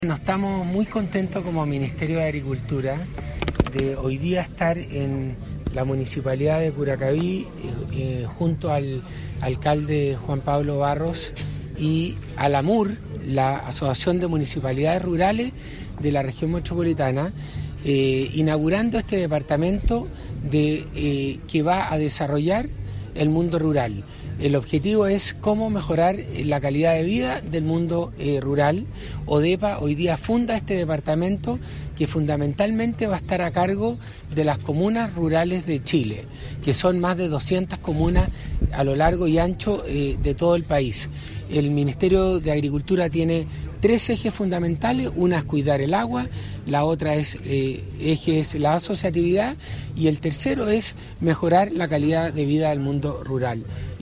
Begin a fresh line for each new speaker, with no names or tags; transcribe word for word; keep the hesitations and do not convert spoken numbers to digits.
Nos estamos muy contentos como Ministerio de Agricultura de hoy día estar en la Municipalidad de Curacaví eh, eh, junto al alcalde Juan Pablo Barros y a la M U R, la Asociación de Municipalidades Rurales de la Región Metropolitana, eh, inaugurando este departamento de, eh, que va a desarrollar el mundo rural. El objetivo es cómo mejorar la calidad de vida del mundo eh, rural. ODEPA hoy día funda este departamento que fundamentalmente va a estar a cargo de las comunas rurales de Chile, que son más de doscientas comunas a lo largo y ancho eh, de todo el país. El Ministerio de Agricultura tiene tres ejes fundamentales: una es cuidar el agua, la otra es eh, eje es la asociatividad y el tercero es mejorar la calidad de vida del mundo rural.